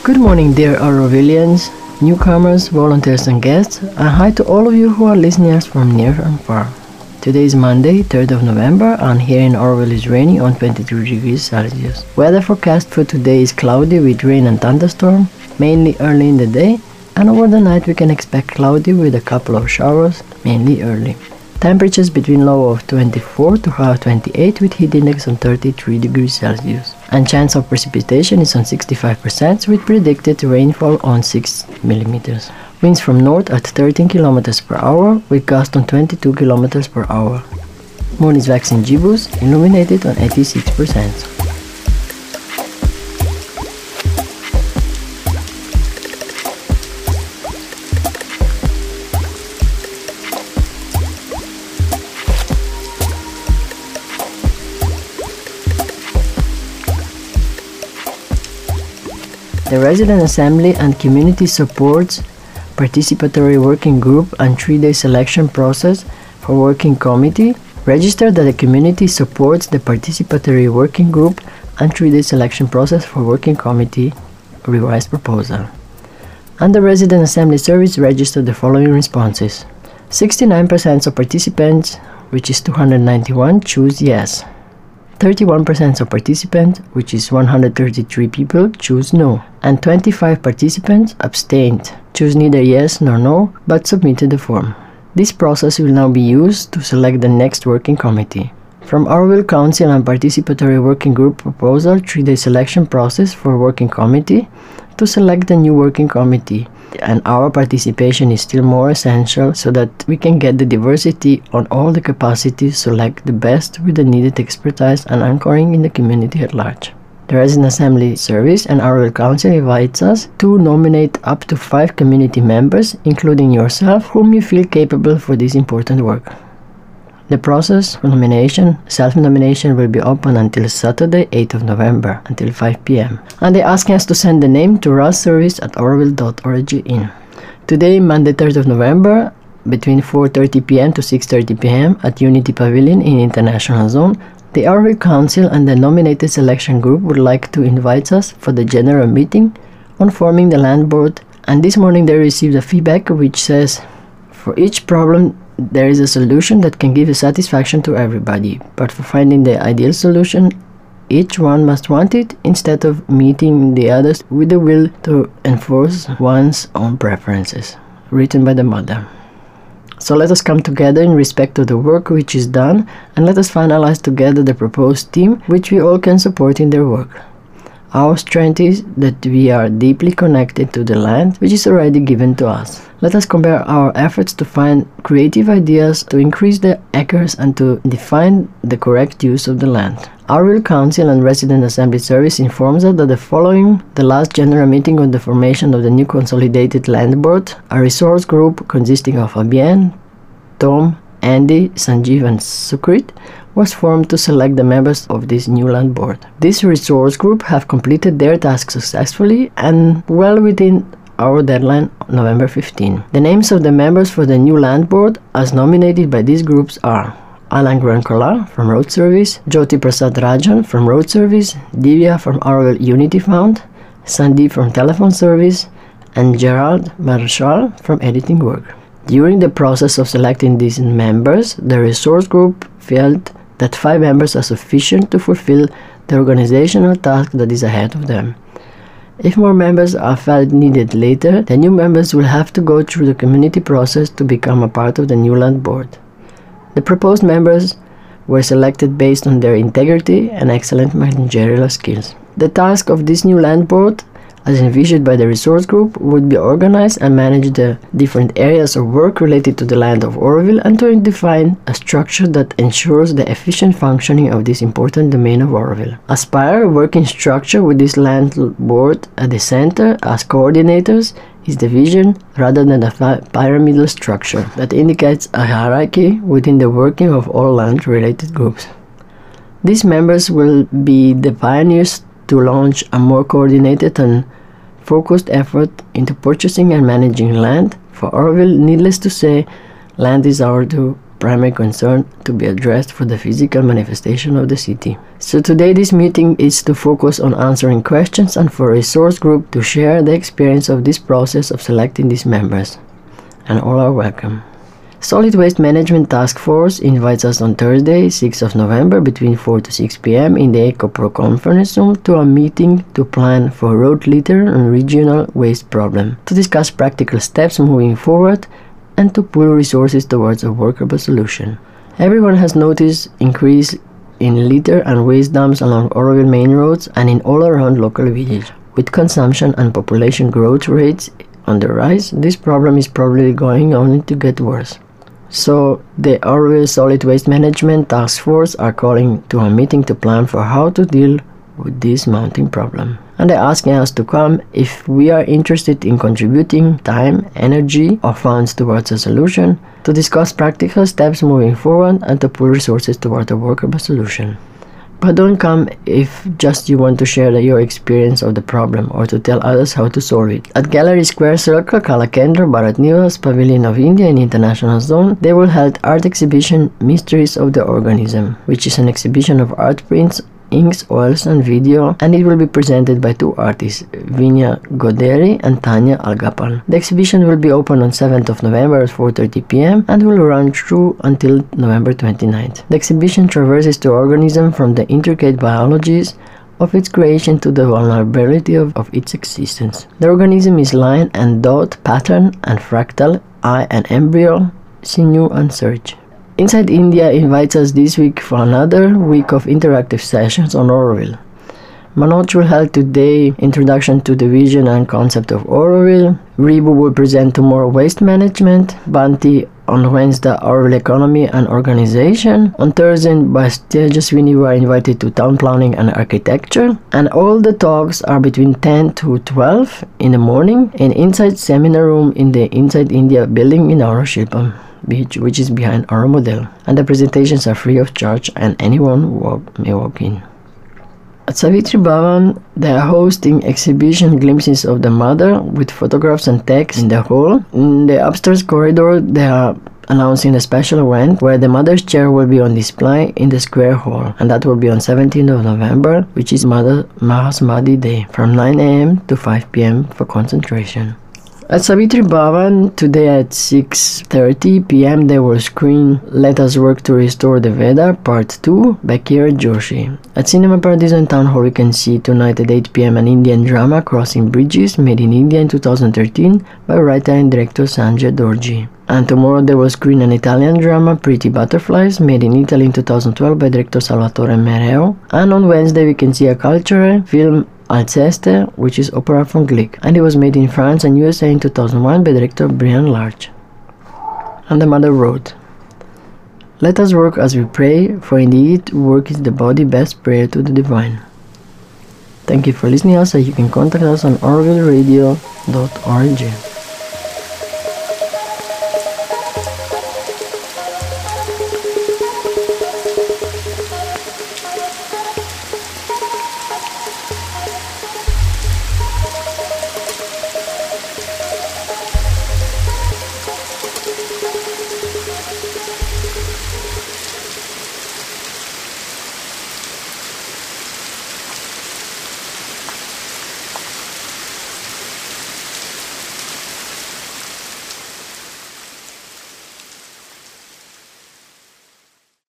Good morning, dear Aurovilians, newcomers, volunteers and guests, and hi to all of you who are listening us from near and far. Today is Monday, 3rd of November, and here in Auroville is raining on 23 degrees Celsius. Weather forecast for today is cloudy with rain and thunderstorm, mainly early in the day, and over the night we can expect cloudy with a couple of showers, mainly early. Temperatures between low of 24 to high of 28 with heat index on 33 degrees Celsius. And chance of precipitation is on 65% with predicted rainfall on 6 millimeters. Winds from north at 13 kilometers per hour with gust on 22 kilometers per hour. Moon is waxing gibbous, illuminated on 86%. The Resident Assembly and Community Supports Participatory Working Group and 3-day selection process for Working Committee registered that the community supports the Participatory Working Group and 3-day selection process for Working Committee revised proposal. And the Resident Assembly Service registered the following responses. 69% of participants, which is 291, choose yes. 31% of participants, which is 133 people, choose no, and 25 participants abstained, choose neither yes nor no, but submitted the form. This process will now be used to select the next working committee. From Auroville Council and Participatory Working Group proposal 3-day selection process for working committee to select the new working committee, and our participation is still more essential so that we can get the diversity on all the capacities, select the best with the needed expertise and anchoring in the community at large. The Resident Assembly Service and Auroville Council invites us to nominate up to 5 community members, including yourself, whom you feel capable for this important work. The process for nomination, self-nomination, will be open until Saturday, 8th of November, until 5 p.m. And they ask us to send the name to rasservice@auroville.org. Today, Monday, 3rd of November, between 4:30 p.m. to 6:30 p.m. at Unity Pavilion in International Zone, the Auroville Council and the nominated selection group would like to invite us for the general meeting on forming the land board. And this morning they received a feedback which says, for each problem, there is a solution that can give a satisfaction to everybody, but for finding the ideal solution, each one must want it instead of meeting the others with the will to enforce one's own preferences. Written by the mother. So let us come together in respect to the work which is done, and let us finalize together the proposed team which we all can support in their work. Our strength is that we are deeply connected to the land which is already given to us. Let us compare our efforts to find creative ideas to increase the acres and to define the correct use of the land. Auroville Council and Resident Assembly Service informs us that following the last general meeting on the formation of the new consolidated land board, a resource group consisting of Fabienne, Tom, Andy, Sanjeev and Sukrit was formed to select the members of this new land board. This resource group have completed their task successfully and well within our deadline, November 15. The names of the members for the new land board as nominated by these groups are Alan Grancola from Road Service, Jyoti Prasad Rajan from Road Service, Divya from Auroville Unity Fund, Sandeep from Telephone Service, and Gerald Marshall from Editing Work. During the process of selecting these members, the resource group felt that 5 members are sufficient to fulfill the organizational task that is ahead of them. If more members are felt needed later, the new members will have to go through the community process to become a part of the new land board. The proposed members were selected based on their integrity and excellent managerial skills. The task of this new land board, as envisioned by the resource group, would be organized and manage the different areas of work related to the land of Auroville and to define a structure that ensures the efficient functioning of this important domain of Auroville. Aspire, a working structure with this land board at the center as coordinators, is the vision rather than a pyramidal structure that indicates a hierarchy within the working of all land-related groups. These members will be the pioneers to launch a more coordinated and focused effort into purchasing and managing land. For Auroville, needless to say, land is our to primary concern to be addressed for the physical manifestation of the city. So today this meeting is to focus on answering questions and for a resource group to share the experience of this process of selecting these members. And all are welcome. Solid Waste Management Task Force invites us on Thursday, 6th of November between 4 to 6 p.m. in the EcoPro conference room to a meeting to plan for road litter and regional waste problem, to discuss practical steps moving forward and to pool resources towards a workable solution. Everyone has noticed increase in litter and waste dumps along Oroville main roads and in all around local villages. With consumption and population growth rates on the rise, this problem is probably going on to get worse. So the Oroville Solid Waste Management Task Force are calling to a meeting to plan for how to deal with this mounting problem. And they're asking us to come if we are interested in contributing time, energy or funds towards a solution, to discuss practical steps moving forward and to pool resources towards a workable solution. But don't come if just you want to share your experience of the problem or to tell others how to solve it. At Gallery Square Circle, Kalakendra, Bharat Niwas, Pavilion of India in International Zone, they will hold art exhibition Mysteries of the Organism, which is an exhibition of art prints, inks, oils and video, and it will be presented by two artists, Vinya Goderi and Tanya Algapal. The exhibition will be open on 7th of November at 4:30 p.m. and will run through until November 29th. The exhibition traverses the organism from the intricate biologies of its creation to the vulnerability of its existence. The organism is line and dot, pattern and fractal, eye and embryo, sinew and surge. Inside India invites us this week for another week of interactive sessions on Oroville. Manoj will hold today introduction to the vision and concept of Oroville. Ribu will present tomorrow waste management. Banti on Wednesday Oroville economy and organization. On Thursday by Tejaswini we are invited to town planning and architecture. And all the talks are between 10 to 12 in the morning in inside seminar room in the Inside India building in Aurashilpam Beach, which is behind our model, and the presentations are free of charge and anyone may walk in. At Savitri Bhavan, they are hosting exhibition Glimpses of the Mother with photographs and text in the hall. In the upstairs corridor, they are announcing a special event where the Mother's chair will be on display in the Square Hall, and that will be on 17th of November, which is Mother Mahasamadhi Day, from 9 a.m. to 5 p.m. for concentration. At Savitri Bhavan, today at 6:30 p.m. they will screen Let Us Work to Restore the Veda Part 2 by Kira Joshi. At Cinema Paradiso in Town Hall we can see tonight at 8 p.m. an Indian drama, Crossing Bridges, made in India in 2013 by writer and director Sanjay Dorji. And tomorrow they will screen an Italian drama, Pretty Butterflies, made in Italy in 2012 by director Salvatore Mereo. And on Wednesday we can see a cultural film, Alceste, which is opera from Glick, and it was made in France and USA in 2001 by director Brian Large. And the Mother wrote, "Let us work as we pray, for indeed work is the body best prayer to the divine." Thank you for listening. Also, you can contact us on orvilleradio.org.